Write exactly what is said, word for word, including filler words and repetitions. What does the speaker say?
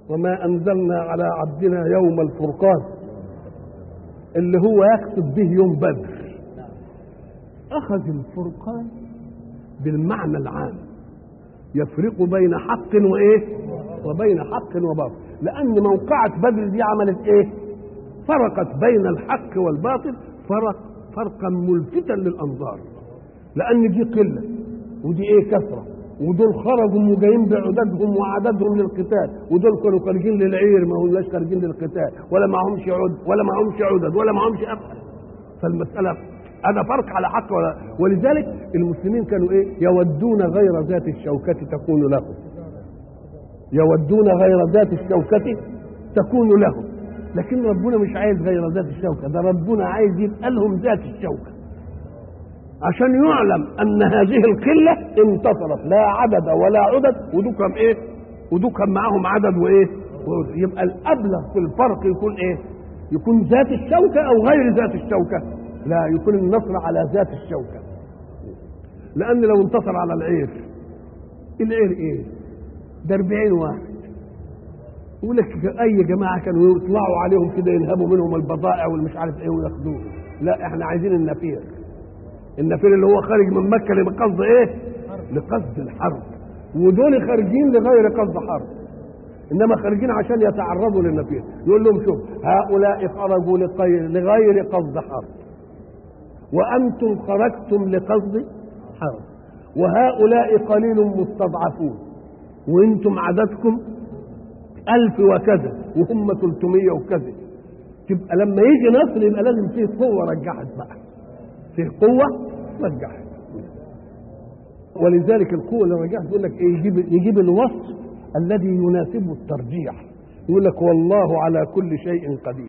وما أنزلنا على عبدنا يوم الفرقان اللي هو يقصد به يوم بدر. أخذ الفرقان بالمعنى العام يفرق بين حق وإيه وبين حق وباطل، لأن موقعة بدر دي عملت إيه؟ فرقت بين الحق والباطل فرق فرقا ملفتا للأنظار، لأن دي قلة ودي إيه كثرة، ودول خرجوا وجايين بعددهم وعددهم للقتال، ودول كانوا خارجين للعير ما هوش خارجين للقتال، ولا معهمش عد ولا معهمش عدد ولا معهمش أفعال. فالمسألة هذا فرق على حق ولا. ولذلك المسلمين كانوا ايه؟ يودون غير ذات الشوكة تكون لهم، يودون غير ذات الشوكة تكون لهم، لكن ربنا مش عايز غير ذات الشوكة، ده ربنا عايز يبقى لهم ذات الشوكة عشان يعلم ان هذه القلة انتصرت لا عدد ولا عدد، ودوكم ايه؟ ودوكم معاهم عدد وايه؟ يبقى الابلغ في الفرق يكون ايه؟ يكون ذات الشوكة او غير ذات الشوكة؟ لا، يكون النصر على ذات الشوكة، لأن لو انتصر على العير، العير إيه؟ ده أربعين واحد، يقول لك أي جماعة كانوا يطلعوا عليهم كده ينهبوا منهم البضائع والمش عارف إيه وياخدوه. لا، إحنا عايزين النفير، النفير اللي هو خارج من مكة لقصد إيه؟ لقصد الحرب، ودول خارجين لغير قصد حرب، إنما خارجين عشان يتعرضوا للنفير. يقول لهم شوف، هؤلاء خرجوا لغير قصد حرب، وأنتم خرجتم لقصد حرب، وهؤلاء قليل مستضعفون وأنتم عددكم ألف وكذا وهم ثلاثمية وكذا. تبقى لما يجي نصر يبقى لازم فيه قوة رجحت بقى، فيه قوة رجحت. ولذلك القوة اللي رجحت يقول لك إيه؟ يجيب, يجيب الوصف الذي يناسب الترجيح، يقول لك والله على كل شيء قدير.